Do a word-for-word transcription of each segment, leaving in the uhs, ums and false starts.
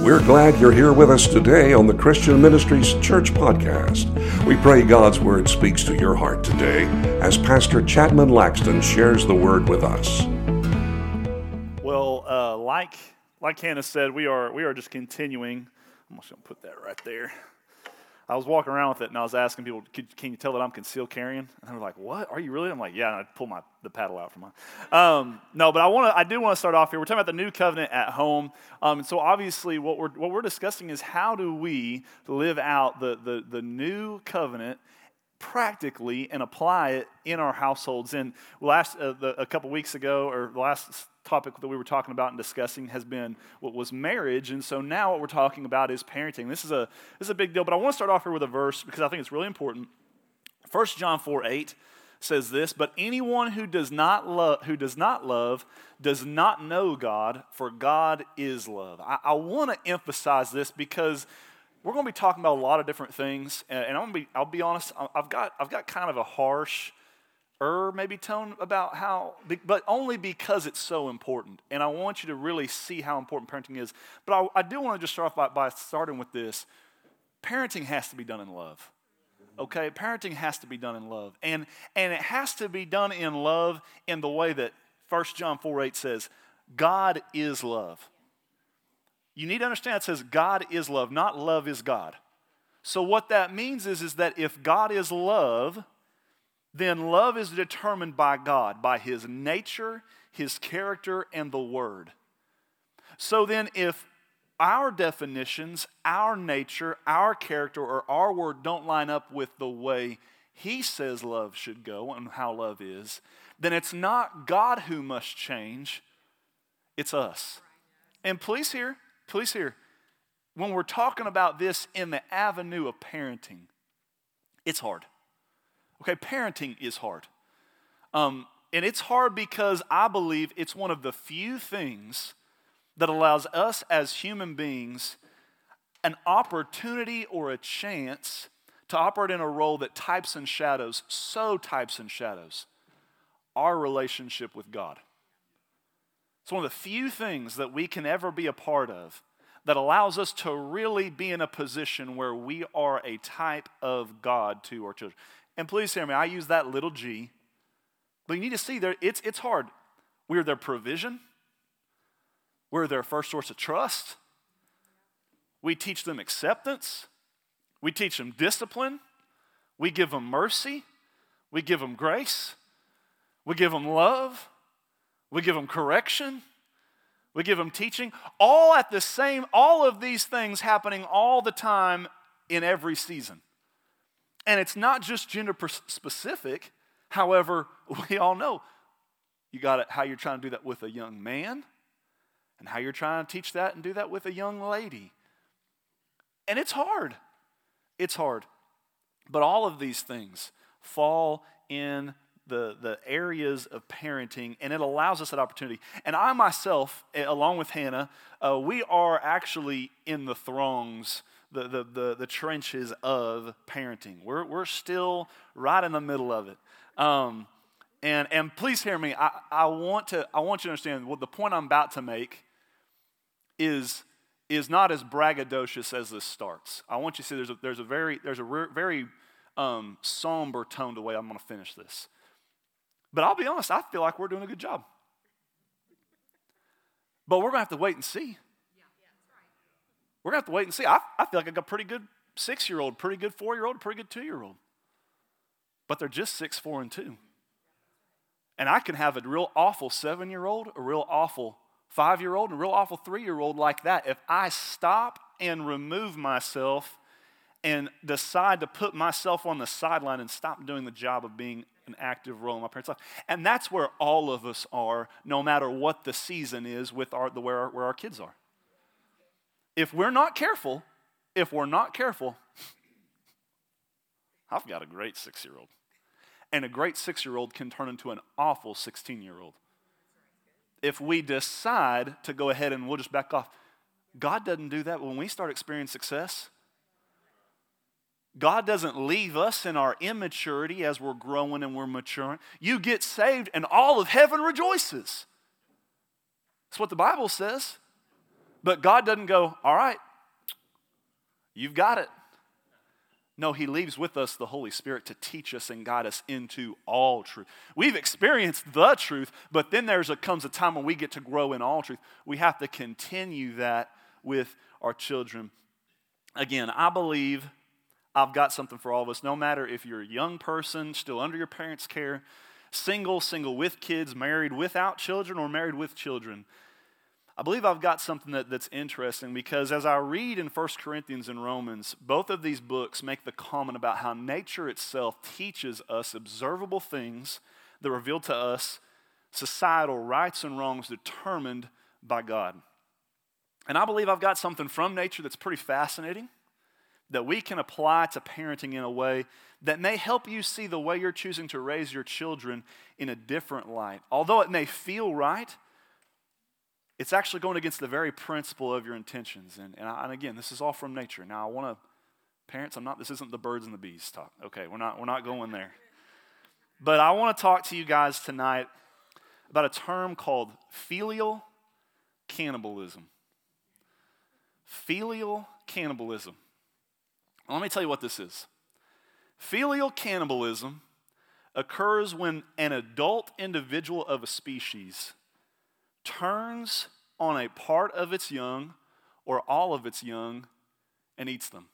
We're glad you're here with us today on the Christian Ministries Church Podcast. We pray God's Word speaks to your heart today as Pastor Chapman Laxton shares the Word with us. Well, uh, like like Hannah said, we are we are just continuing. I'm just going to put that right there. I was walking around with it, and I was asking people, can you tell that I'm concealed carrying? And they were like, what? Are you really? I'm like, yeah, and I pull my the paddle out from my. Um, no, but I want to. I do want to start off here. We're talking about the new covenant at home. Um, and so obviously what we're what we're discussing is how do we live out the the, the new covenant practically and apply it in our households. And last uh, the, a couple weeks ago, or the last topic that we were talking about and discussing has been what was marriage, and so now what we're talking about is parenting. This is a this is a big deal, but I want to start off here with a verse because I think it's really important. First John four eight says this, but anyone who does not love who does not love does not know God, for God is love. I, I want to emphasize this because we're going to be talking about a lot of different things, and I'm going to be I'll be honest, I've got I've got kind of a harsh or maybe tone about how, but only because it's so important. And I want you to really see how important parenting is. But I, I do want to just start off by, by starting with this. Parenting has to be done in love. Okay? Parenting has to be done in love. And, and it has to be done in love in the way that First John four eight says, God is love. You need to understand it says God is love, not love is God. So what that means is, is that if God is love, then love is determined by God, by His nature, His character, and the Word. So then if our definitions, our nature, our character, or our word don't line up with the way He says love should go and how love is, then it's not God who must change, it's us. And please hear, please hear, when we're talking about this in the avenue of parenting, it's hard. Okay, parenting is hard. Um, and it's hard because I believe it's one of the few things that allows us as human beings an opportunity or a chance to operate in a role that types and shadows, so types and shadows, our relationship with God. It's one of the few things that we can ever be a part of that allows us to really be in a position where we are a type of God to our children. And please hear me, I use that little g, but you need to see there, it's, it's hard. We're their provision. We're their first source of trust. We teach them acceptance. We teach them discipline. We give them mercy. We give them grace. We give them love. We give them correction. We give them teaching. All at the same, all of these things happening all the time in every season. And it's not just gender specific. However, we all know you got it, how you're trying to do that with a young man and how you're trying to teach that and do that with a young lady. And it's hard. It's hard. But all of these things fall in the, the areas of parenting, and it allows us that opportunity. And I myself, along with Hannah, uh, we are actually in the throngs The, the the the trenches of parenting. We're we're still right in the middle of it. Um, and and please hear me. I, I want to I want you to understand what the point I'm about to make is is not as braggadocious as this starts. I want you to see there's a there's a very there's a re- very um, somber tone to the way I'm going to finish this. But I'll be honest, I feel like we're doing a good job. But we're going to have to wait and see. We're going to have to wait and see. I, I feel like I got a pretty good six-year-old, pretty good four-year-old, pretty good two-year-old. But they're just six, four, and two. And I can have a real awful seven-year-old, a real awful five-year-old, and a real awful three-year-old like that if I stop and remove myself and decide to put myself on the sideline and stop doing the job of being an active role in my parents' life. And that's where all of us are, no matter what the season is with our, the, where, our, where our kids are. If we're not careful, if we're not careful, I've got a great six-year-old. And a great six-year-old can turn into an awful sixteen-year-old. If we decide to go ahead and we'll just back off, God doesn't do that when we start experiencing success. God doesn't leave us in our immaturity as we're growing and we're maturing. You get saved and all of heaven rejoices. That's what the Bible says. But God doesn't go, all right, you've got it. No, he leaves with us the Holy Spirit to teach us and guide us into all truth. We've experienced the truth, but then there's a, comes a time when we get to grow in all truth. We have to continue that with our children. Again, I believe I've got something for all of us, no matter if you're a young person, still under your parents' care, single, single with kids, married without children, or married with children. I believe I've got something that, that's interesting because as I read in First Corinthians and Romans, both of these books make the comment about how nature itself teaches us observable things that reveal to us societal rights and wrongs determined by God. And I believe I've got something from nature that's pretty fascinating that we can apply to parenting in a way that may help you see the way you're choosing to raise your children in a different light. Although it may feel right, it's actually going against the very principle of your intentions. And, and, I, and again, this is all from nature. Now, I want to, parents, I'm not, this isn't the birds and the bees talk. Okay, we're not, we're not going there. But I want to talk to you guys tonight about a term called filial cannibalism. Filial cannibalism. Let me tell you what this is. Filial cannibalism occurs when an adult individual of a species turns on a part of its young or all of its young and eats them.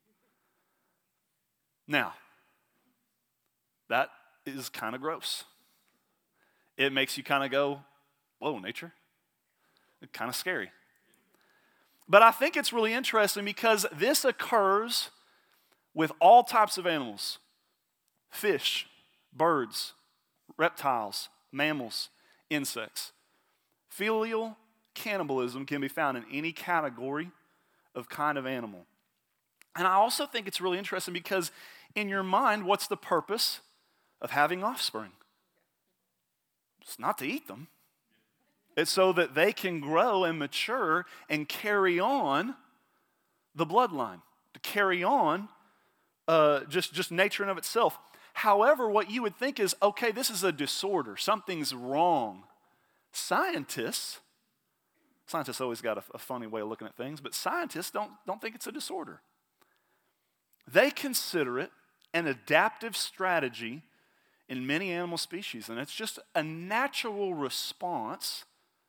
Now, that is kind of gross. It makes you kind of go, whoa, nature. It's kind of scary. But I think it's really interesting because this occurs with all types of animals. Fish, birds, reptiles, mammals, insects. Filial cannibalism can be found in any category of kind of animal. And I also think it's really interesting because in your mind, what's the purpose of having offspring? It's not to eat them. It's so that they can grow and mature and carry on the bloodline, to carry on uh, just, just nature in of itself. However, what you would think is, okay, this is a disorder. Something's wrong. Scientists, scientists always got a, a funny way of looking at things, but scientists don't, don't think it's a disorder. They consider it an adaptive strategy in many animal species, and it's just a natural response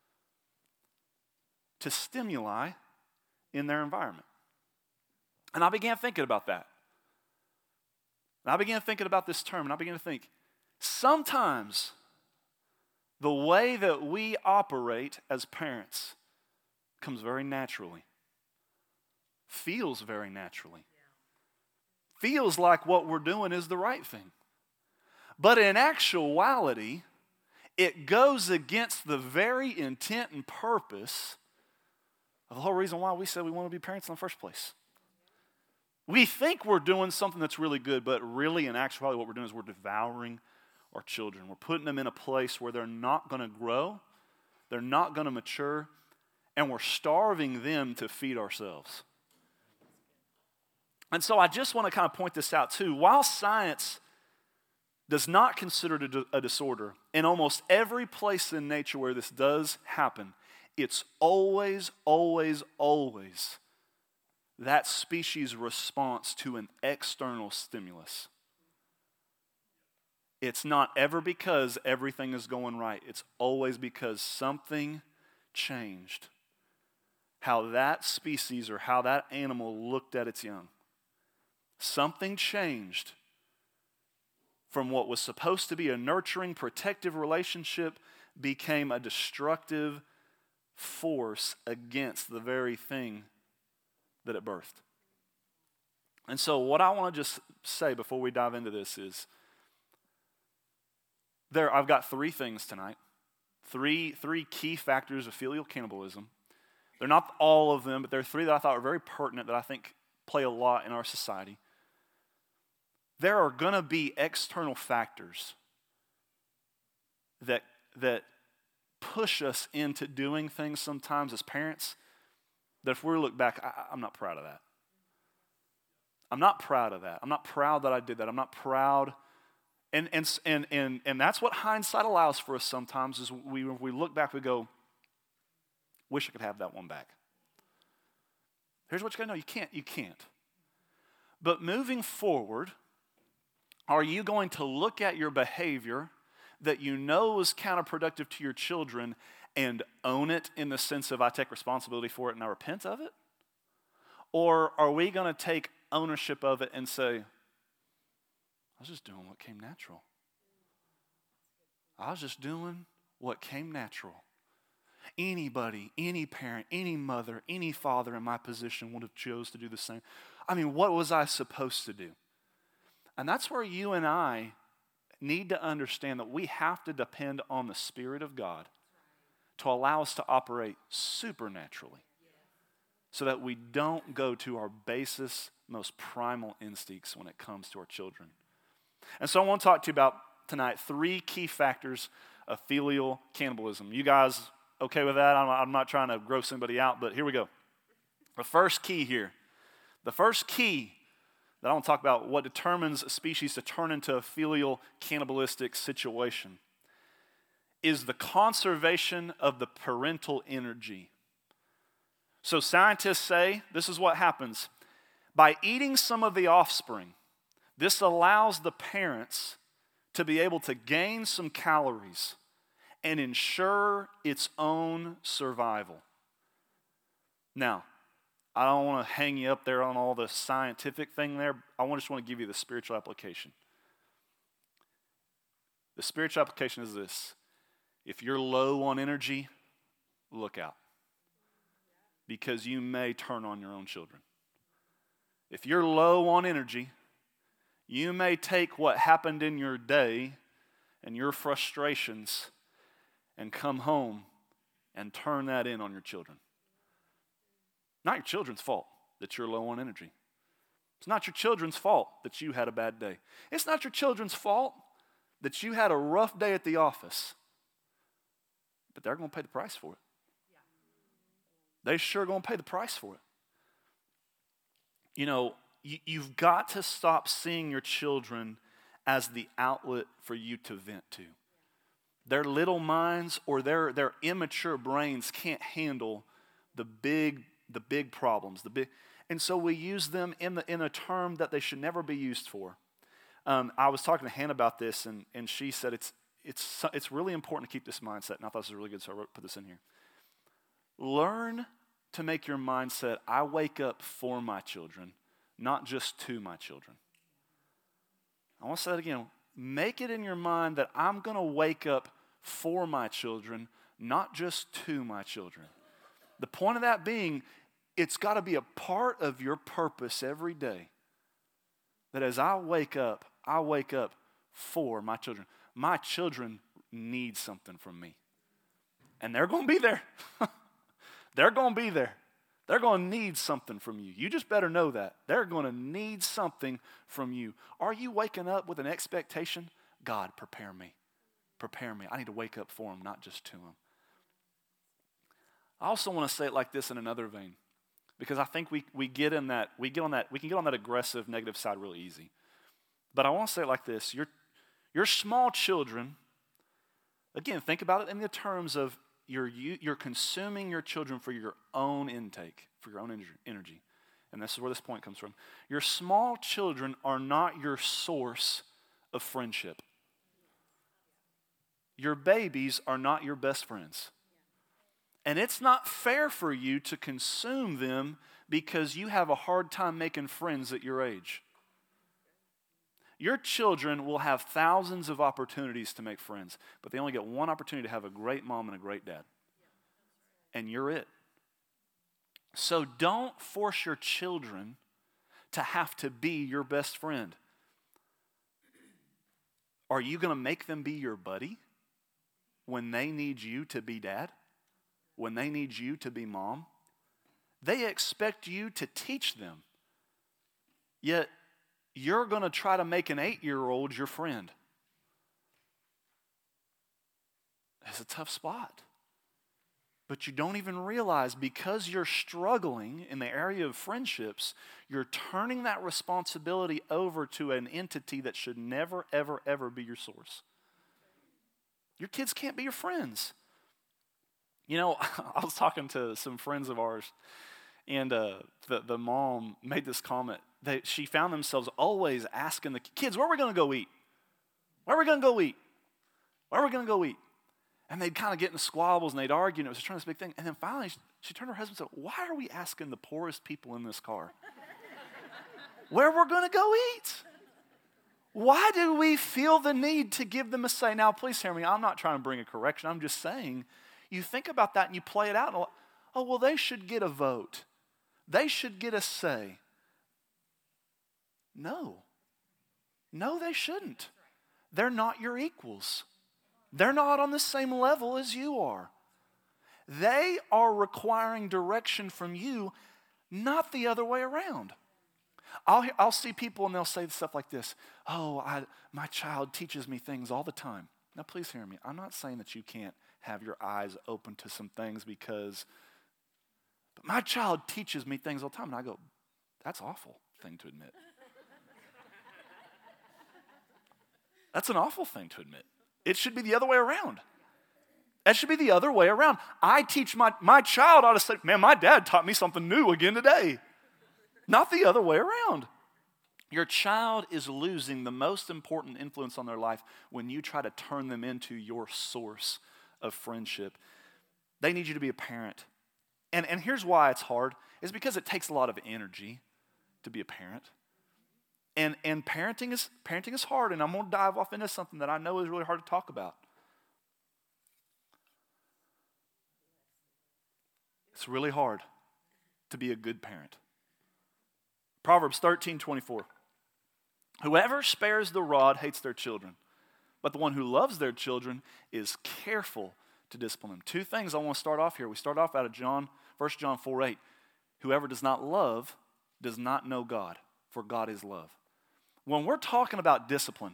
to stimuli in their environment. And I began thinking about that. And I began thinking about this term, and I began to think, sometimes the way that we operate as parents comes very naturally, feels very naturally, feels like what we're doing is the right thing. But in actuality, it goes against the very intent and purpose of the whole reason why we said we want to be parents in the first place. We think we're doing something that's really good, but really in actuality what we're doing is we're devouring our children. We're putting them in a place where they're not going to grow, they're not going to mature, and we're starving them to feed ourselves. And so I just want to kind of point this out too. While science does not consider it a disorder, in almost every place in nature where this does happen, it's always, always, always that species' response to an external stimulus. It's not ever because everything is going right. It's always because something changed. How that species or how that animal looked at its young. Something changed from what was supposed to be a nurturing, protective relationship became a destructive force against the very thing that it birthed. And so what I want to just say before we dive into this is, there I've got three things tonight, three, three key factors of filial cannibalism. They're not all of them, but there are three that I thought were very pertinent that I think play a lot in our society. There are going to be external factors that, that push us into doing things sometimes as parents that if we look back, I, I'm not proud of that. I'm not proud of that. I'm not proud that I did that. I'm not proud. And and and and, and that's what hindsight allows for us sometimes is we, when we look back, we go, wish I could have that one back. Here's what you got to know. You can't. You can't. But moving forward, are you going to look at your behavior that you know is counterproductive to your children and own it in the sense of I take responsibility for it and I repent of it? Or are we going to take ownership of it and say, I was just doing what came natural. I was just doing what came natural. Anybody, any parent, any mother, any father in my position would have chose to do the same. I mean, what was I supposed to do? And that's where you and I need to understand that we have to depend on the Spirit of God to allow us to operate supernaturally so that we don't go to our basest, most primal instincts when it comes to our children. And so I want to talk to you about tonight three key factors of filial cannibalism. You guys okay with that? I'm, I'm not trying to gross anybody out, but here we go. The first key here, the first key that I want to talk about what determines a species to turn into a filial cannibalistic situation is the conservation of the parental energy. So scientists say this is what happens. By eating some of the offspring, this allows the parents to be able to gain some calories and ensure its own survival. Now, I don't want to hang you up there on all the scientific thing there. I just want to give you the spiritual application. The spiritual application is this. If you're low on energy, look out. Because you may turn on your own children. If you're low on energy, you may take what happened in your day and your frustrations and come home and turn that in on your children. Not your children's fault that you're low on energy. It's not your children's fault that you had a bad day. It's not your children's fault that you had a rough day at the office. But they're going to pay the price for it. They sure going to pay the price for it. You know, you, you've got to stop seeing your children as the outlet for you to vent to. Their little minds or their, their immature brains can't handle the big the big problems, the big, and so we use them in the in a term that they should never be used for. Um, I was talking to Hannah about this, and and she said it's it's it's really important to keep this mindset. And I thought this was really good, so I wrote, put this in here. Learn to make your mindset: I wake up for my children, not just to my children. I want to say that again. Make it in your mind that I'm going to wake up for my children, not just to my children. The point of that being, it's got to be a part of your purpose every day. That as I wake up, I wake up for my children. My children need something from me. And they're going to be there. They're going to be there. They're going to need something from you. You just better know that. They're going to need something from you. Are you waking up with an expectation? God, prepare me. Prepare me. I need to wake up for them, not just to them. I also want to say it like this in another vein, because I think we we get in that we get on that we can get on that aggressive negative side really easy. But I want to say it like this: your your small children. Again, think about it in the terms of you're you're consuming your children for your own intake, for your own energy, and this is where this point comes from. Your small children are not your source of friendship. Your babies are not your best friends. And it's not fair for you to consume them because you have a hard time making friends at your age. Your children will have thousands of opportunities to make friends, but they only get one opportunity to have a great mom and a great dad. And you're it. So don't force your children to have to be your best friend. Are you going to make them be your buddy when they need you to be dad? When they need you to be mom? They expect you to teach them. Yet, you're going to try to make an eight-year-old your friend. It's a tough spot. But you don't even realize because you're struggling in the area of friendships, you're turning that responsibility over to an entity that should never, ever, ever be your source. Your kids can't be your friends. You know, I was talking to some friends of ours, And uh, the, the mom made this comment. They, she found themselves always asking the kids, where are we going to go eat? Where are we going to go eat? Where are we going to go eat? And they'd kind of get in squabbles and they'd argue and it was trying this big thing. And then finally she, she turned to her husband and said, why are we asking the poorest people in this car where we're going to go eat? Why do we feel the need to give them a say? Now, please hear me. I'm not trying to bring a correction. I'm just saying, you think about that and you play it out. And, oh, well, they should get a vote. They should get a say. No. No, they shouldn't. They're not your equals. They're not on the same level as you are. They are requiring direction from you, not the other way around. I'll, I'll see people and they'll say stuff like this. Oh, I, my child teaches me things all the time. Now, please hear me. I'm not saying that you can't have your eyes open to some things because, but my child teaches me things all the time. And I go, that's an awful thing to admit. That's an awful thing to admit. It should be the other way around. That should be the other way around. I teach my, my child ought to say, man, my dad taught me something new again today. Not the other way around. Your child is losing the most important influence on their life when you try to turn them into your source of friendship. They need you to be a parent. And, and here's why it's hard. It's because it takes a lot of energy to be a parent. And, and parenting is parenting is hard, and I'm going to dive off into something that I know is really hard to talk about. It's really hard to be a good parent. Proverbs thirteen twenty-four. Whoever spares the rod hates their children, but the one who loves their children is careful to discipline them. Two things I want to start off here. We start off out of John, First John four eight. Whoever does not love does not know God, for God is love. When we're talking about discipline,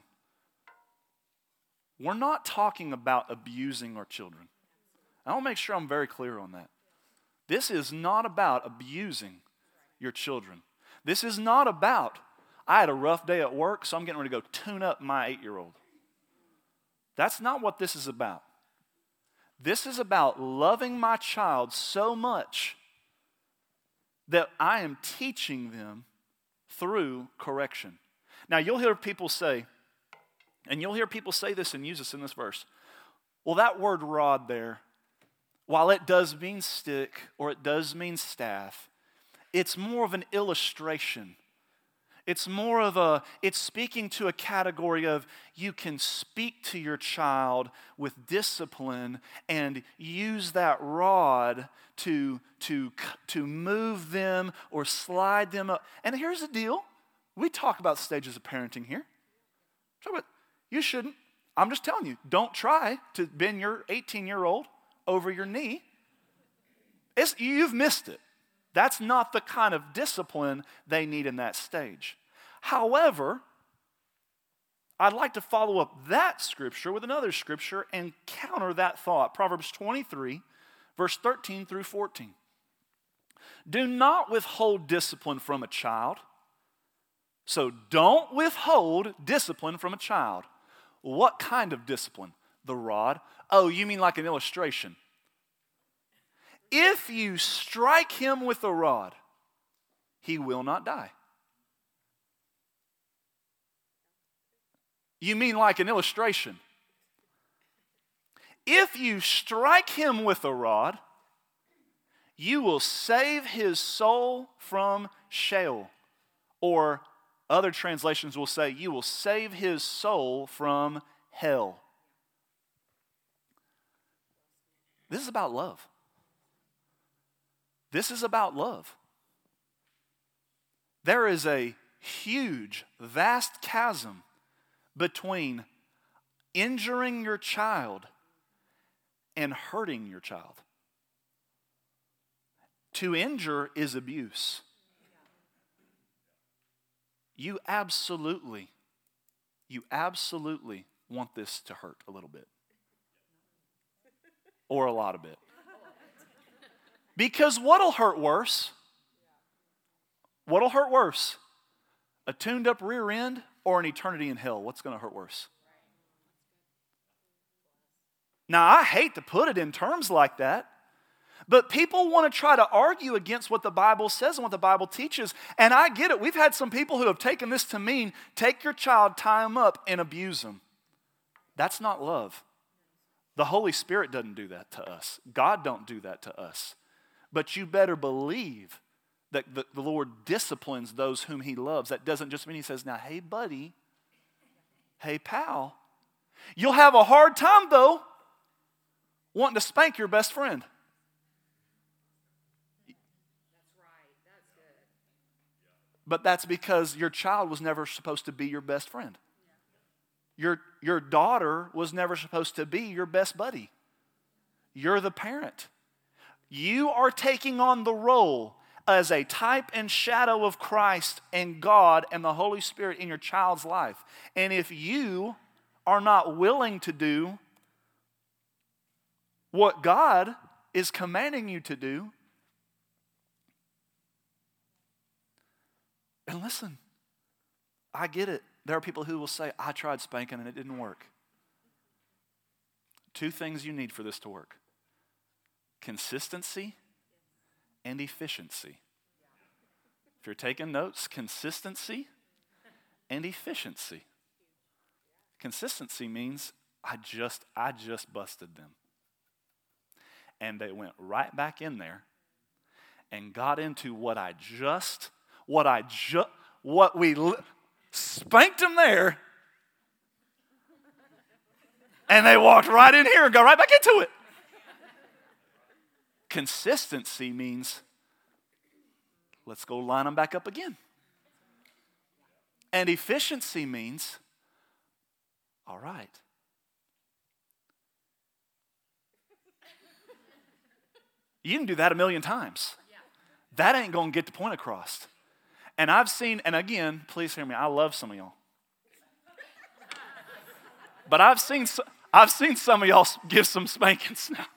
we're not talking about abusing our children. I want to make sure I'm very clear on that. This is not about abusing your children. This is not about, I had a rough day at work, so I'm getting ready to go tune up my eight-year-old. That's not what this is about. This is about loving my child so much that I am teaching them through correction. Now, you'll hear people say, and you'll hear people say this and use this in this verse, well, that word rod there, while it does mean stick or it does mean staff, it's more of an illustration. It's more of a, it's speaking to a category of you can speak to your child with discipline and use that rod to, to, to move them or slide them up. And here's the deal. We talk about stages of parenting here. You shouldn't. I'm just telling you, don't try to bend your eighteen-year-old over your knee. It's, you've missed it. That's not the kind of discipline they need in that stage. However, I'd like to follow up that scripture with another scripture and counter that thought. Proverbs twenty-three, verse thirteen through fourteen. Do not withhold discipline from a child. So don't withhold discipline from a child. What kind of discipline? The rod. Oh, you mean like an illustration? If you strike him with a rod, he will not die. You mean like an illustration? If you strike him with a rod, you will save his soul from Sheol. Or other translations will say, you will save his soul from hell. This is about love. This is about love. There is a huge, vast chasm between injuring your child and hurting your child. To injure is abuse. You absolutely, you absolutely want this to hurt a little bit. Or a lot of it. Because what'll hurt worse? What'll hurt worse? A tuned up rear end or an eternity in hell? What's going to hurt worse? Now, I hate to put it in terms like that, But people want to try to argue against what the Bible says and what the Bible teaches. And I get it. We've had some people who have taken this to mean take your child, tie them up, and abuse them. That's not love. The Holy Spirit doesn't do that to us. God don't do that to us. But you better believe that the, the Lord disciplines those whom he loves. That doesn't just mean he says, now, hey, buddy, hey, pal. You'll have a hard time, though, wanting to spank your best friend. But that's because your child was never supposed to be your best friend. Your, your daughter was never supposed to be your best buddy. You're the parent. You are taking on the role as a type and shadow of Christ and God and the Holy Spirit in your child's life. And if you are not willing to do what God is commanding you to do, and listen, I get it. There are people who will say, I tried spanking and it didn't work. Two things you need for this to work: consistency and efficiency. If you're taking notes, consistency and efficiency. Consistency means I just, I just busted them. And they went right back in there and got into what I just What I just, what we li- spanked them there, and they walked right in here and got right back into it. Consistency means, let's go line them back up again. And efficiency means, all right. You can do that a million times. That ain't going to get the point across. And I've seen, and again, please hear me, I love some of y'all. But I've seen, I've seen some of y'all give some spankings now.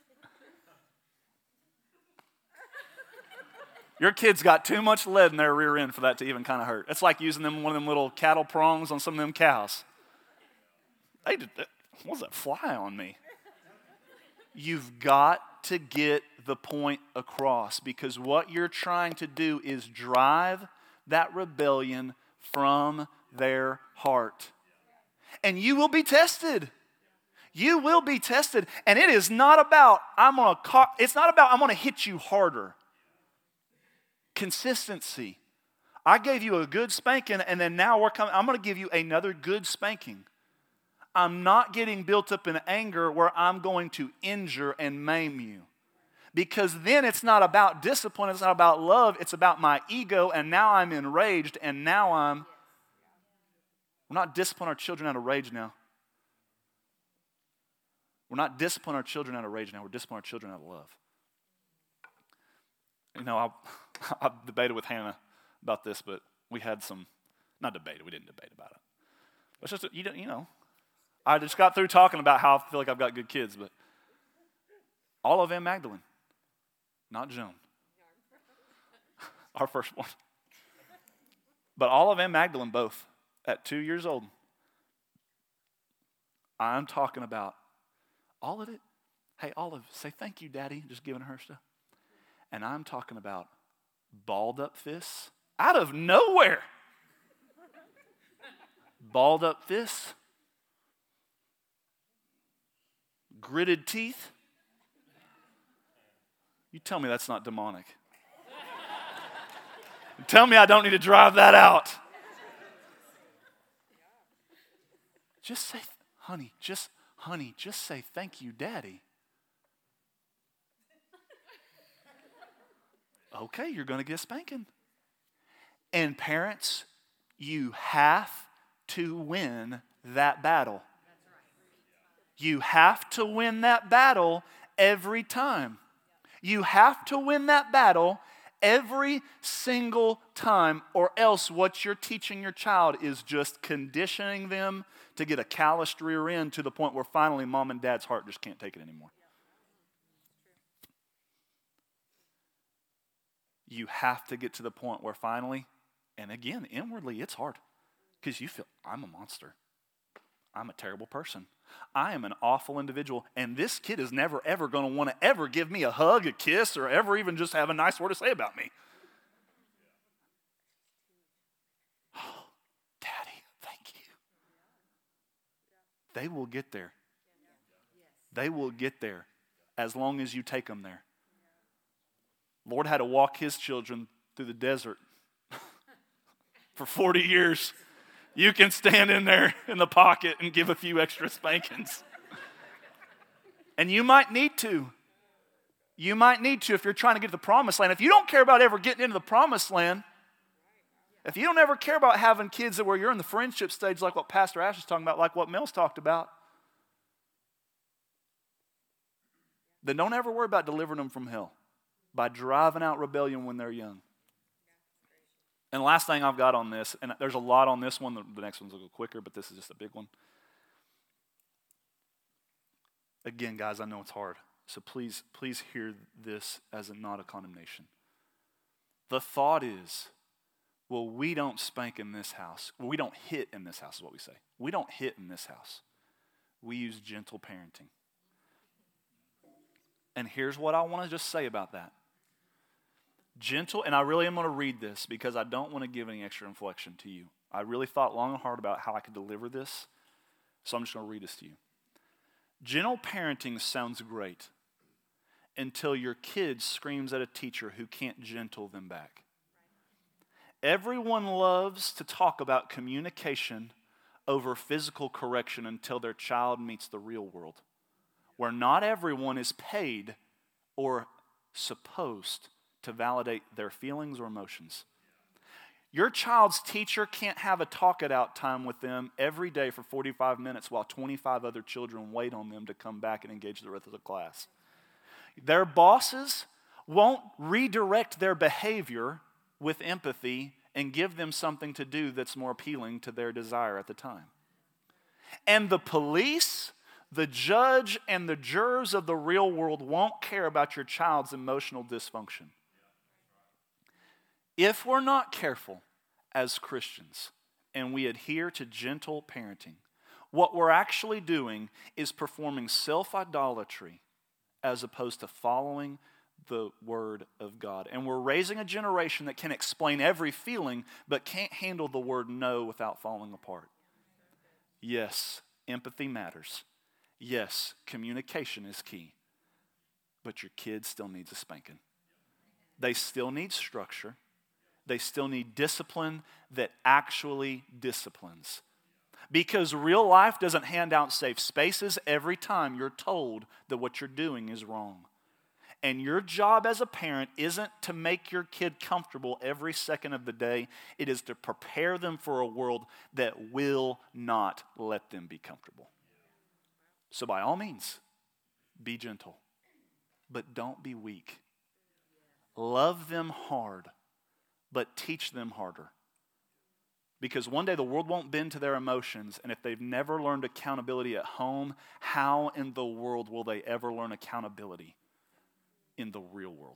Your kid's got too much lead in their rear end for that to even kind of hurt. It's like using them one of them little cattle prongs on some of them cows. They did that. What was that fly on me? You've got to get the point across, because what you're trying to do is drive that rebellion from their heart. And you will be tested. You will be tested. And it is not about, I'm gonna, it's not about, I'm going to hit you harder. Consistency. I gave you a good spanking, and then now we're coming, I'm going to give you another good spanking. I'm not getting built up in anger where I'm going to injure and maim you. Because then it's not about discipline, it's not about love, it's about my ego, and now I'm enraged, and now I'm... We're not disciplining our children out of rage now. We're not disciplining our children out of rage now, we're disciplining our children out of love. You know, I, I debated with Hannah about this, but we had some... Not debated, we didn't debate about it. It's just, you you know, I just got through talking about how I feel like I've got good kids, but all of them Magdalene. Not Joan. Our first one. But all of them Magdalene both at two years old. I'm talking about all of it. Hey, Olive, say thank you, Daddy, just giving her stuff. And I'm talking about balled up fists out of nowhere. Balled up fists. Gritted teeth. You tell me that's not demonic. Tell me I don't need to drive that out. Just say, honey, just, honey, just say thank you, Daddy. Okay, you're going to get a spanking. And parents, you have to win that battle. You have to win that battle every time. You have to win that battle every single time, or else what you're teaching your child is just conditioning them to get a calloused rear end to the point where finally mom and dad's heart just can't take it anymore. You have to get to the point where finally, and again, inwardly it's hard because you feel, I'm a monster. I'm a terrible person. I am an awful individual, and this kid is never, ever going to want to ever give me a hug, a kiss, or ever even just have a nice word to say about me. Oh, Daddy, thank you. They will get there. They will get there as long as you take them there. Lord had to walk his children through the desert for forty years. You can stand in there in the pocket and give a few extra spankings. And you might need to. You might need to if you're trying to get to the promised land. If you don't care about ever getting into the promised land, if you don't ever care about having kids that where you're in the friendship stage like what Pastor Ash is talking about, like what Mel's talked about, then don't ever worry about delivering them from hell by driving out rebellion when they're young. And the last thing I've got on this, and there's a lot on this one, the next one's will go quicker, but this is just a big one. Again, guys, I know it's hard, so please, please hear this as a, not a condemnation. The thought is, well, we don't spank in this house. Well, we don't hit in this house is what we say. We don't hit in this house. We use gentle parenting. And here's what I want to just say about that. Gentle, and I really am going to read this because I don't want to give any extra inflection to you. I really thought long and hard about how I could deliver this, so I'm just going to read this to you. Gentle parenting sounds great until your kid screams at a teacher who can't gentle them back. Everyone loves to talk about communication over physical correction until their child meets the real world, where not everyone is paid or supposed to validate their feelings or emotions. Your child's teacher can't have a talk it out time with them every day for forty-five minutes while twenty-five other children wait on them to come back and engage the rest of the class. Their bosses won't redirect their behavior with empathy and give them something to do that's more appealing to their desire at the time. And the police, the judge, and the jurors of the real world won't care about your child's emotional dysfunction. If we're not careful as Christians and we adhere to gentle parenting, what we're actually doing is performing self-idolatry as opposed to following the Word of God. And we're raising a generation that can explain every feeling but can't handle the word no without falling apart. Yes, empathy matters. Yes, communication is key. But your kid still needs a spanking. They still need structure. They still need discipline that actually disciplines. Because real life doesn't hand out safe spaces every time you're told that what you're doing is wrong. And your job as a parent isn't to make your kid comfortable every second of the day. It is to prepare them for a world that will not let them be comfortable. So by all means, be gentle, but don't be weak. Love them hard, but teach them harder. Because one day the world won't bend to their emotions, and if they've never learned accountability at home, how in the world will they ever learn accountability in the real world?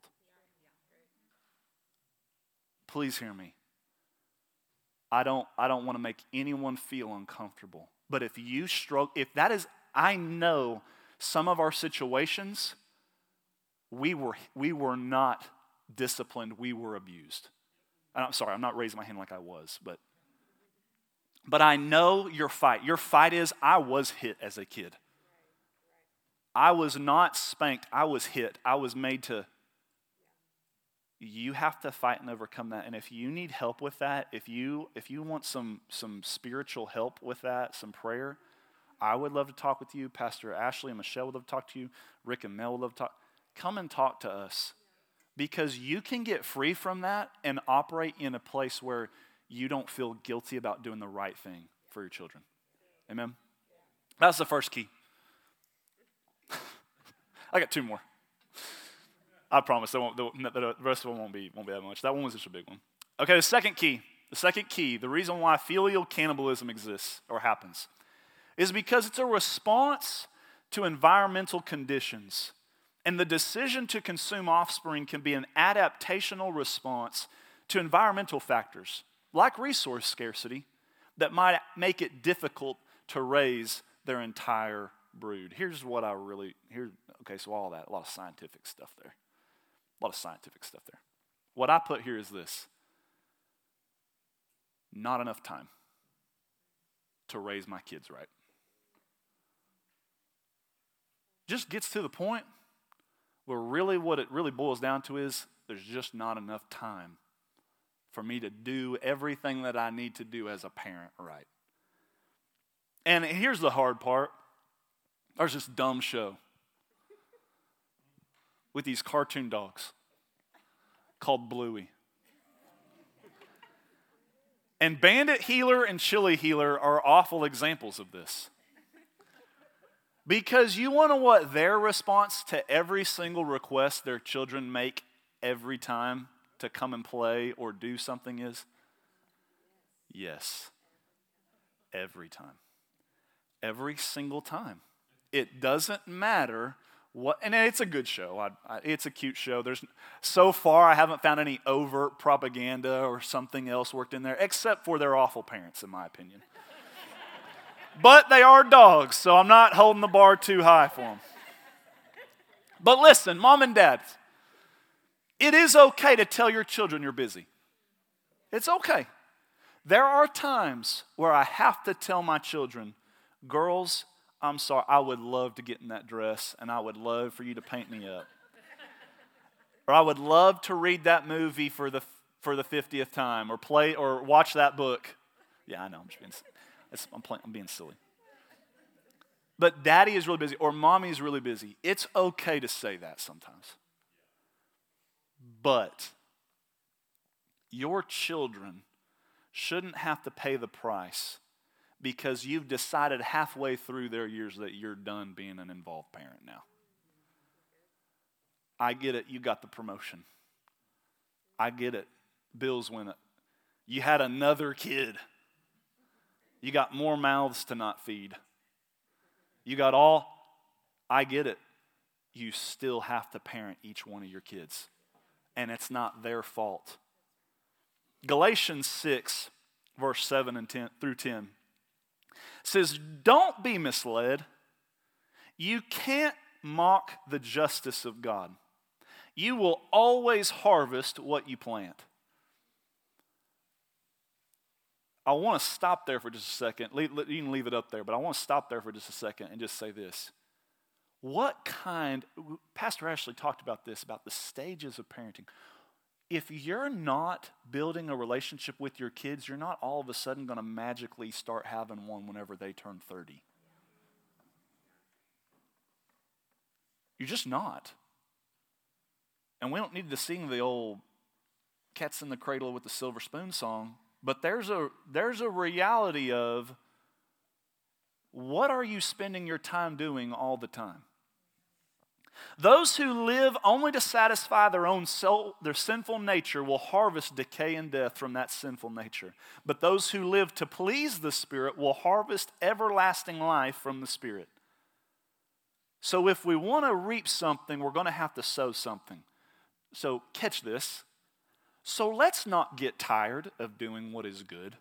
Please hear me. I don't, I don't want to make anyone feel uncomfortable. But if you struggle, if that is, I know some of our situations, we were, we were not disciplined, we were abused. I'm sorry, I'm not raising my hand like I was, but But I know your fight. Your fight is, I was hit as a kid. I was not spanked. I was hit. I was made to. You have to fight and overcome that. And if you need help with that, if you if you want some some spiritual help with that, some prayer, I would love to talk with you. Pastor Ashley and Michelle would love to talk to you. Rick and Mel would love to talk. Come and talk to us. Because you can get free from that and operate in a place where you don't feel guilty about doing the right thing for your children. Amen? That's the first key. I got two more. I promise the, the rest of them won't be, won't be that much. That one was just a big one. Okay, the second key. The second key, the reason why filial cannibalism exists or happens is because it's a response to environmental conditions. And the decision to consume offspring can be an adaptational response to environmental factors, like resource scarcity, that might make it difficult to raise their entire brood. Here's what I really, here, okay, so all that, a lot of scientific stuff there. A lot of scientific stuff there. What I put here is this. Not enough time to raise my kids right. Just gets to the point where really what it really boils down to is there's just not enough time for me to do everything that I need to do as a parent right. And here's the hard part. There's this dumb show with these cartoon dogs called Bluey. And Bandit Healer and Chili Healer are awful examples of this. Because you want to know what their response to every single request their children make every time to come and play or do something is? Yes. Every time. Every single time. It doesn't matter what, and it's a good show. I, I, it's a cute show. There's so far I haven't found any overt propaganda or something else worked in there, except for their awful parents, in my opinion. But they are dogs, so I'm not holding the bar too high for them. But listen, mom and dad, it is okay to tell your children you're busy. It's okay. There are times where I have to tell my children, girls, I'm sorry, I would love to get in that dress, and I would love for you to paint me up. Or I would love to read that movie for the for the fiftieth time, or play or watch that book. Yeah, I know, I'm just being it's, I'm, playing, I'm being silly. But daddy is really busy, or mommy is really busy. It's okay to say that sometimes. But your children shouldn't have to pay the price because you've decided halfway through their years that you're done being an involved parent now. I get it. You got the promotion. I get it. Bills went up. You had another kid. You got more mouths to not feed. You got all. I get it. You still have to parent each one of your kids. And it's not their fault. Galatians six, verse seven and ten through ten. Says, don't be misled. You can't mock the justice of God. You will always harvest what you plant. I want to stop there for just a second. You can leave it up there, but I want to stop there for just a second and just say this. What kind, Pastor Ashley talked about this, about the stages of parenting. If you're not building a relationship with your kids, you're not all of a sudden going to magically start having one whenever they turn thirty. You're just not. And we don't need to sing the old Cats in the Cradle with the Silver Spoon song, but there's a there's a reality of what are you spending your time doing all the time? Those who live only to satisfy their own soul, their sinful nature will harvest decay and death from that sinful nature. But those who live to please the Spirit will harvest everlasting life from the Spirit. So if we want to reap something, we're going to have to sow something. So catch this. So let's not get tired of doing what is good.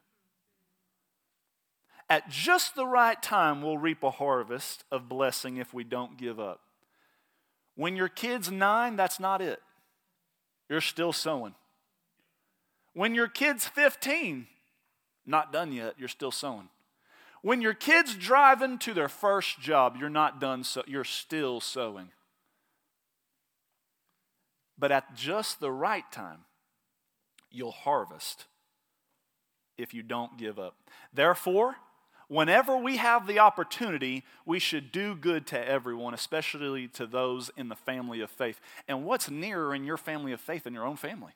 At just the right time, we'll reap a harvest of blessing if we don't give up. When your kid's nine, that's not it. You're still sowing. When your kid's fifteen, not done yet, you're still sowing. When your kid's driving to their first job, you're not done, so you're still sowing. But at just the right time, you'll harvest if you don't give up. Therefore, whenever we have the opportunity, we should do good to everyone, especially to those in the family of faith. And what's nearer in your family of faith than your own family?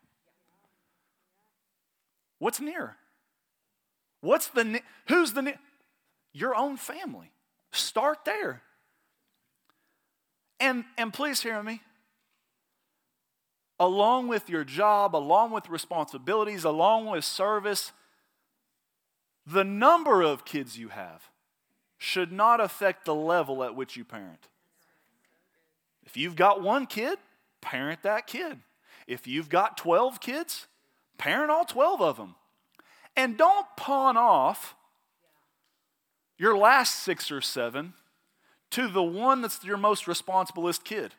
What's nearer? What's the who's the your own family? Start there. And and please hear me. Along with your job, along with responsibilities, along with service, the number of kids you have should not affect the level at which you parent. If you've got one kid, parent that kid. If you've got twelve kids, parent all twelve of them. And don't pawn off your last six or seven to the one that's your most responsiblest kid.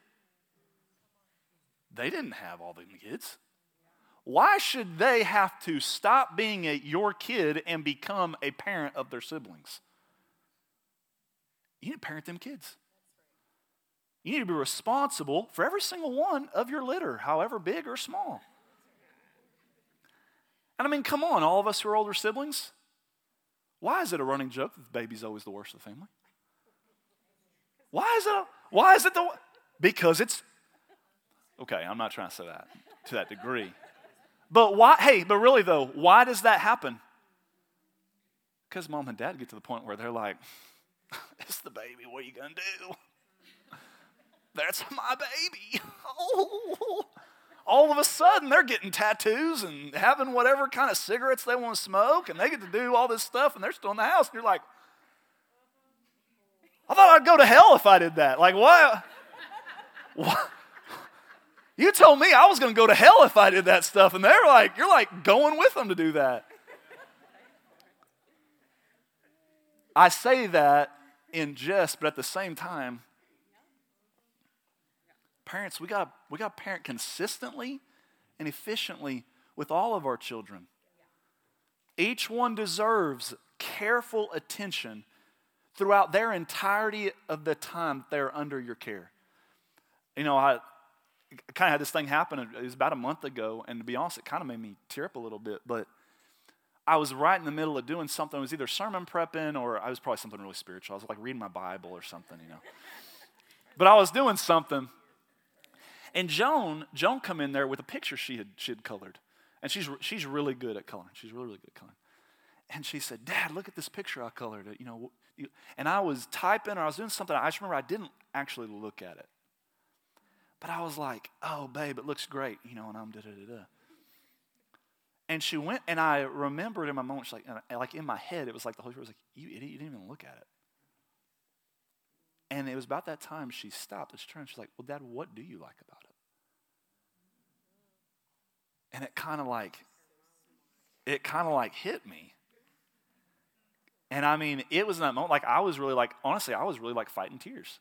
They didn't have all the kids. Why should they have to stop being a, your kid and become a parent of their siblings? You need to parent them kids. You need to be responsible for every single one of your litter, however big or small. And I mean, come on, all of us who are older siblings, why is it a running joke that the baby's always the worst of the family? Why is it? A, why is it the? Because it's okay. I'm not trying to say that to that degree, but why? Hey, but really though, why does that happen? Because mom and dad get to the point where they're like, "It's the baby. What are you gonna do? That's my baby." Oh. All of a sudden, they're getting tattoos and having whatever kind of cigarettes they want to smoke, and they get to do all this stuff, and they're still in the house, and you're like, I thought I'd go to hell if I did that. Like, what? What? You told me I was going to go to hell if I did that stuff, and they're like, you're like going with them to do that. I say that in jest, but at the same time, parents, we got we got to parent consistently and efficiently with all of our children. Each one deserves careful attention throughout their entirety of the time they're under your care. You know, I kind of had this thing happen. It was about a month ago, and to be honest, it kind of made me tear up a little bit. But I was right in the middle of doing something. It was either sermon prepping or I was probably something really spiritual. I was like reading my Bible or something, you know. But I was doing something. And Joan, Joan come in there with a picture she had she had colored. And she's she's really good at coloring. She's really, really good at coloring. And she said, Dad, look at this picture I colored. You know, you, and I was typing or I was doing something. I just remember I didn't actually look at it. But I was like, oh, babe, it looks great. You know, and I'm da-da-da-da. And she went, and I remembered in my moment, she's like, like in my head, it was like the Holy Spirit was like, you idiot, you didn't even look at it. And it was about that time she stopped and she turned, she's like, well, Dad, what do you like about it? And it kind of like, it kind of like hit me. And I mean, it was in that moment, like I was really like, honestly, I was really like fighting tears.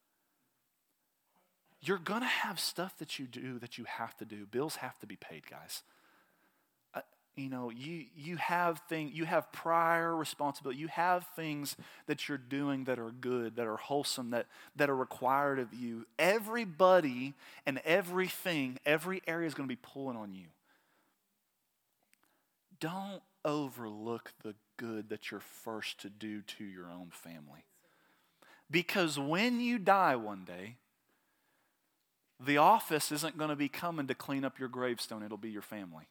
You're going to have stuff that you do that you have to do. Bills have to be paid, guys. Uh, you know, you you have thing, you have prior responsibility. You have things that you're doing that are good, that are wholesome, that, that are required of you. Everybody and everything, every area is going to be pulling on you. Don't overlook the good that you're first to do to your own family. Because when you die one day, the office isn't going to be coming to clean up your gravestone. It'll be your family.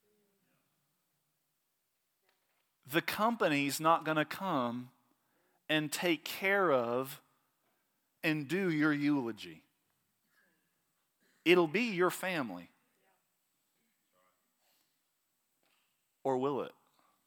The company's not going to come and take care of and do your eulogy. It'll be your family. Or will it?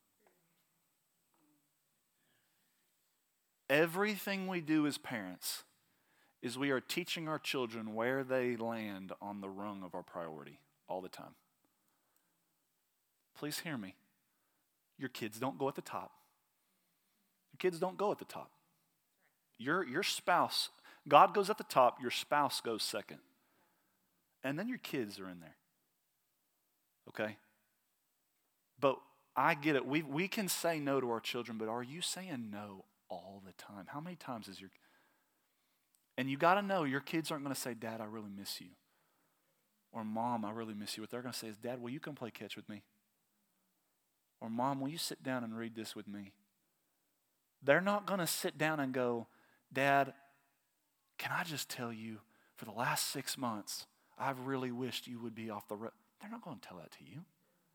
Everything we do as parents is we are teaching our children where they land on the rung of our priority all the time. Please hear me. Your kids don't go at the top. Your kids don't go at the top. Your, your spouse, God goes at the top, your spouse goes second. And then your kids are in there. Okay? But I get it. We, we can say no to our children, but are you saying no all the time? How many times is your... And you got to know your kids aren't going to say, Dad, I really miss you. Or Mom, I really miss you. What they're going to say is, Dad, will you come play catch with me? Or Mom, will you sit down and read this with me? They're not going to sit down and go, Dad, can I just tell you, for the last six months, I've really wished you would be off the road. They're not going to tell that to you.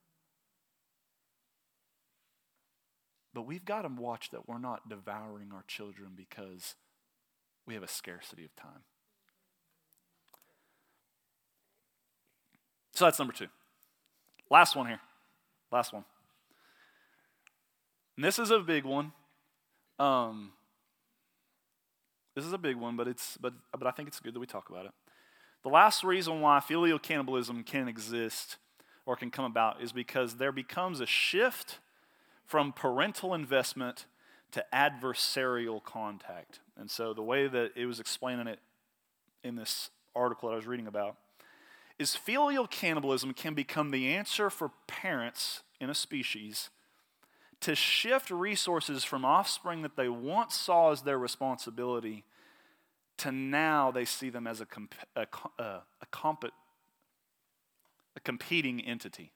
But we've got to watch that we're not devouring our children because we have a scarcity of time. So that's number two. Last one here. Last one. And this is a big one. Um, this is a big one, but it's but but I think it's good that we talk about it. The last reason why filial cannibalism can exist or can come about is because there becomes a shift from parental investment to adversarial contact. And so the way that it was explaining it in this article that I was reading about is filial cannibalism can become the answer for parents in a species to shift resources from offspring that they once saw as their responsibility to now they see them as a, comp- a, a, a, comp- a competing entity.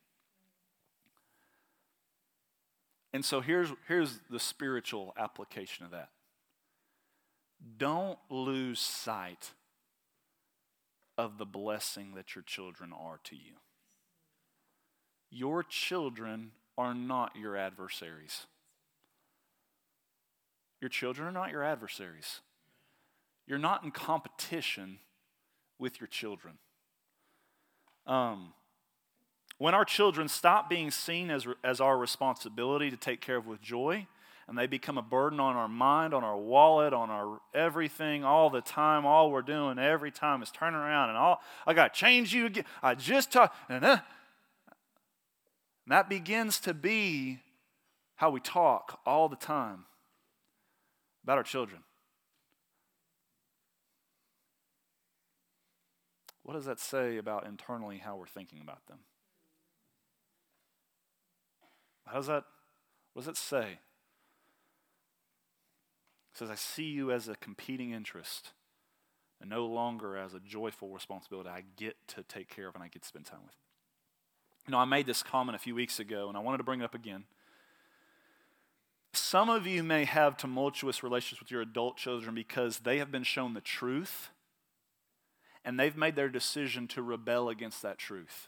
And so here's, here's the spiritual application of that. Don't lose sight of the blessing that your children are to you. Your children are not your adversaries. Your children are not your adversaries. You're not in competition with your children. Um, when our children stop being seen as, as our responsibility to take care of with joy, and they become a burden on our mind, on our wallet, on our everything, all the time, all we're doing every time is turning around and all, I got to change you again. I just talked, and uh, that begins to be how we talk all the time about our children. What does that say about internally how we're thinking about them? How does that, what does it say? It says, I see you as a competing interest and no longer as a joyful responsibility I get to take care of and I get to spend time with. You know, I made this comment a few weeks ago and I wanted to bring it up again. Some of you may have tumultuous relationships with your adult children because they have been shown the truth and they've made their decision to rebel against that truth.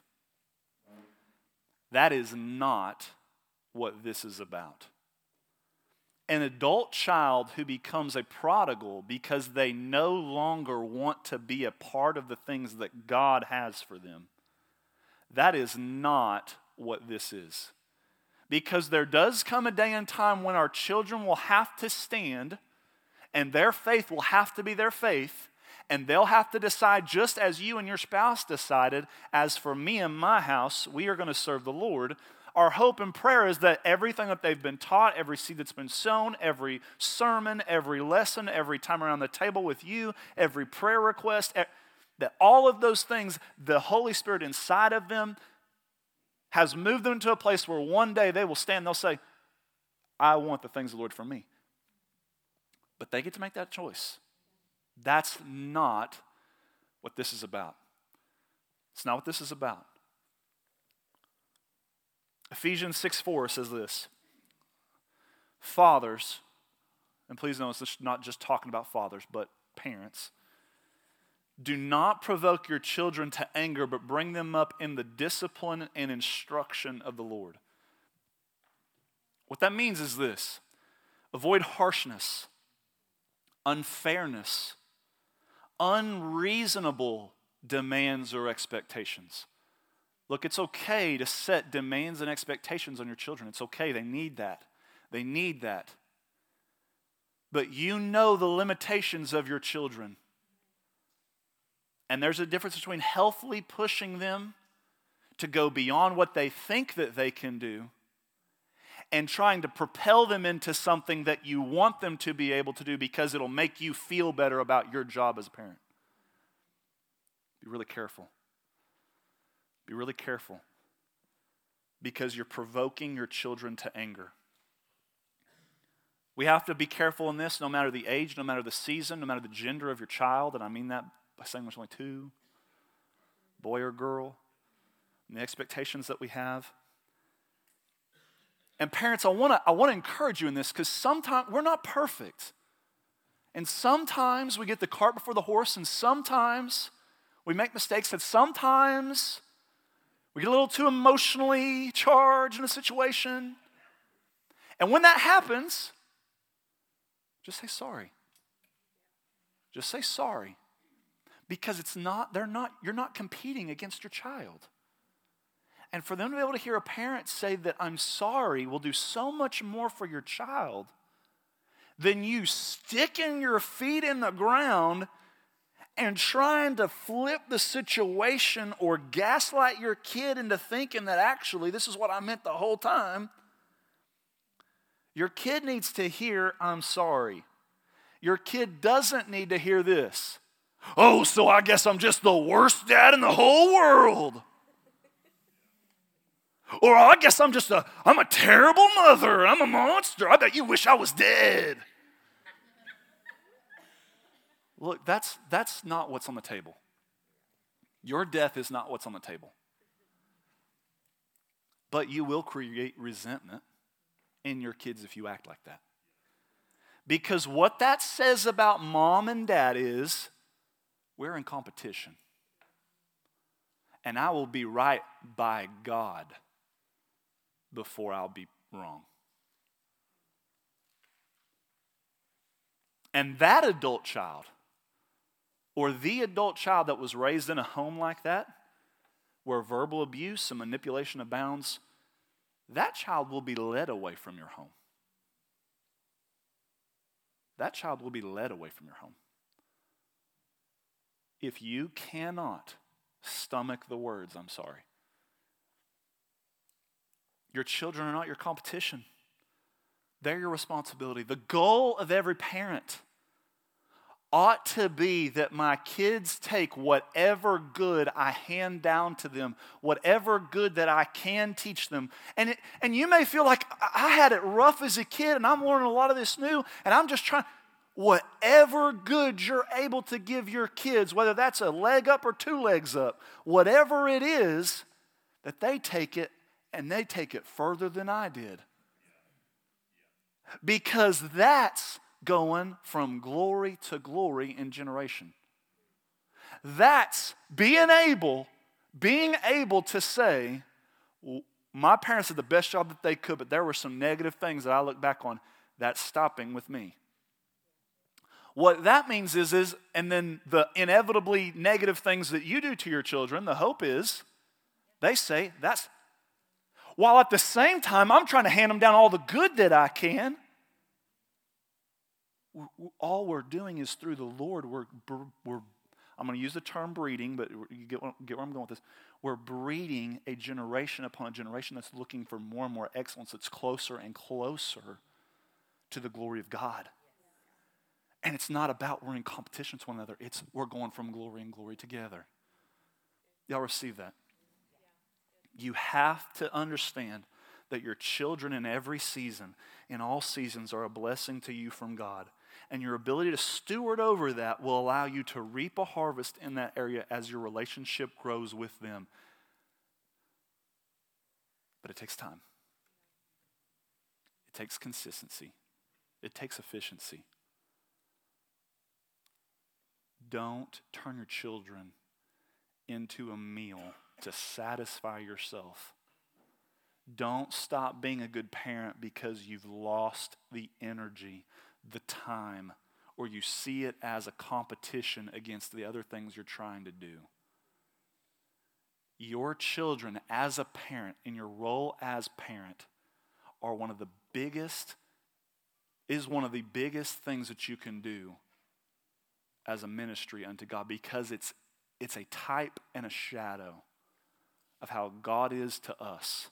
That is not what this is about. An adult child who becomes a prodigal because they no longer want to be a part of the things that God has for them, that is not what this is. Because there does come a day and time when our children will have to stand and their faith will have to be their faith, and they'll have to decide, just as you and your spouse decided, as for me and my house, we are going to serve the Lord. Our hope and prayer is that everything that they've been taught, every seed that's been sown, every sermon, every lesson, every time around the table with you, every prayer request, that all of those things, the Holy Spirit inside of them has moved them to a place where one day they will stand and they'll say, I want the things of the Lord for me. But they get to make that choice. That's not what this is about. It's not what this is about. Ephesians six four says this. Fathers, and please notice this is not just talking about fathers, but parents. Do not provoke your children to anger, but bring them up in the discipline and instruction of the Lord. What that means is this. Avoid harshness, unfairness, unreasonable demands or expectations. Look, it's okay to set demands and expectations on your children. It's okay. They need that. They need that. But you know the limitations of your children. And there's a difference between healthily pushing them to go beyond what they think that they can do and trying to propel them into something that you want them to be able to do because it'll make you feel better about your job as a parent. Be really careful. Be really careful because you're provoking your children to anger. We have to be careful in this no matter the age, no matter the season, no matter the gender of your child, and I mean that by saying there's only two, boy or girl, and the expectations that we have. And parents, I want to I want to encourage you in this because sometimes we're not perfect. And sometimes we get the cart before the horse, and sometimes we make mistakes, and sometimes we get a little too emotionally charged in a situation. And when that happens, just say sorry. Just say sorry. Because it's not, they're not, you're not competing against your child. And for them to be able to hear a parent say that I'm sorry will do so much more for your child than you sticking your feet in the ground and trying to flip the situation or gaslight your kid into thinking that actually this is what I meant the whole time. Your kid needs to hear, I'm sorry. Your kid doesn't need to hear this. Oh, so I guess I'm just the worst dad in the whole world. Or I guess I'm just a, I'm a terrible mother. I'm a monster. I bet you wish I was dead. Look, that's, that's not what's on the table. Your death is not what's on the table. But you will create resentment in your kids if you act like that. Because what that says about mom and dad is, we're in competition. And I will be right by God before I'll be wrong. And that adult child, or the adult child that was raised in a home like that, where verbal abuse and manipulation abounds, that child will be led away from your home. That child will be led away from your home. If you cannot stomach the words, I'm sorry. Your children are not your competition. They're your responsibility. The goal of every parent ought to be that my kids take whatever good I hand down to them, whatever good that I can teach them. And it, and you may feel like I had it rough as a kid and I'm learning a lot of this new and I'm just trying, whatever good you're able to give your kids, whether that's a leg up or two legs up, whatever it is, that they take it and they take it further than I did. Because that's going from glory to glory in generation. That's being able, being able to say, my parents did the best job that they could, but there were some negative things that I look back on. That's stopping with me. What that means is, is, and then the inevitably negative things that you do to your children, the hope is, they say, that's, while at the same time, I'm trying to hand them down all the good that I can. All we're doing is through the Lord, we're, we're I'm going to use the term breeding, but you get, get where I'm going with this. We're breeding a generation upon a generation that's looking for more and more excellence, that's closer and closer to the glory of God. And it's not about we're in competition with one another. It's we're going from glory and glory together. Y'all receive that? You have to understand that your children in every season, in all seasons, are a blessing to you from God. And your ability to steward over that will allow you to reap a harvest in that area as your relationship grows with them. But it takes time. It takes consistency. It takes efficiency. Don't turn your children into a meal to satisfy yourself. Don't stop being a good parent because you've lost the energy, the time, or you see it as a competition against the other things you're trying to do. Your children as a parent, in your role as parent, are one of the biggest, is one of the biggest things that you can do as a ministry unto God, because it's it's a type and a shadow of how God is to us.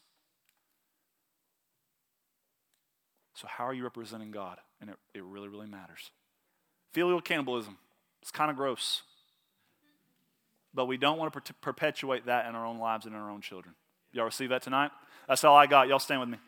So how are you representing God? And it, it really, really matters. Filial cannibalism. It's kind of gross. But we don't want to per- perpetuate that in our own lives and in our own children. Y'all receive that tonight? That's all I got. Y'all stand with me.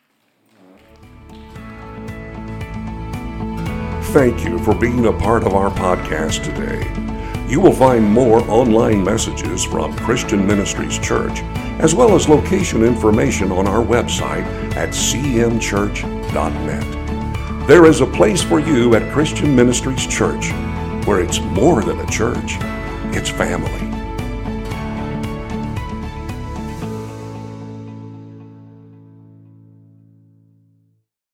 Thank you for being a part of our podcast today. You will find more online messages from Christian Ministries Church, as well as location information on our website at c m church dot net. There is a place for you at Christian Ministries Church, where it's more than a church, it's family.